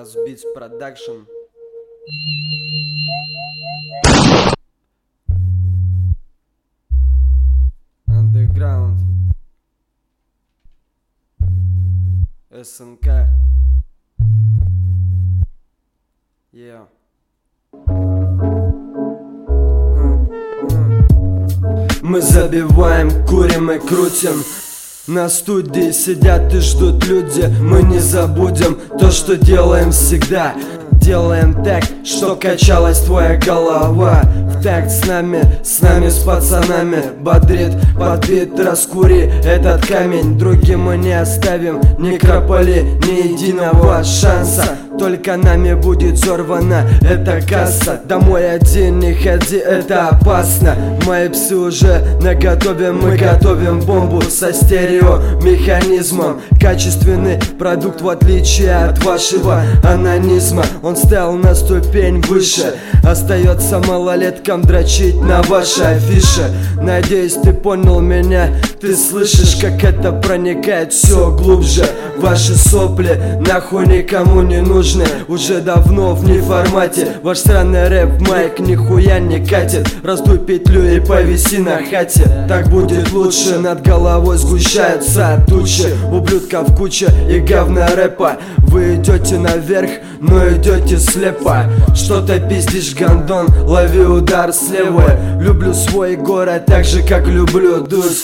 House Beats Production. Underground. СНК. Yeah. Мы забиваем, курим и крутим. На студии сидят и ждут люди. Мы не забудем то, что делаем всегда. Делаем так, что качалась твоя голова. В такт с нами, с пацанами. Бодрит, подбит, раскури этот камень. Другим мы не оставим некрополи, ни единого шанса. Только нами будет сорвана эта касса. Домой один не ходи, это опасно. Мои псы уже наготове, мы готовим бомбу со стереомеханизмом. Качественный продукт в отличие от вашего анонизма. Он стал на ступень выше. Остается малолеткам дрочить на ваши афиши. Надеюсь, ты понял меня. Ты слышишь, как это проникает все глубже. Ваши сопли нахуй никому не нужны. Уже давно в неформате. Ваш странный рэп майк нихуя не катит. Раздуй петлю и повиси на хате. Так будет лучше. Над головой сгущаются тучи. Ублюдков куча и говна рэпа. Вы идете наверх, но идете слепо. Что-то пиздишь, гандон, лови удар слева. Люблю свой город так же, как люблю Дусь.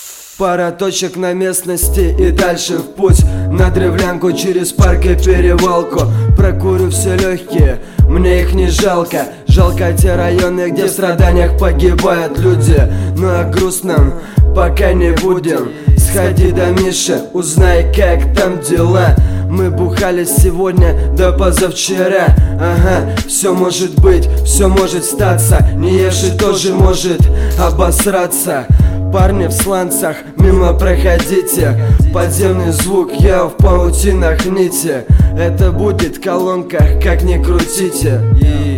Пара точек на местности и дальше в путь. На древлянку через парк и перевалку. Прокурю все легкие, мне их не жалко. Жалко те районы, где в страданиях погибают люди. Ну а грустным пока не будем. Сходи до Миши, узнай, как там дела. Мы бухали сегодня до позавчера. Ага, все может быть, все может статься. Не евший тоже может обосраться. Парни в сланцах, мимо проходите. Подземный звук, я в паутинах нити. Это будет в колонках, как ни крутите.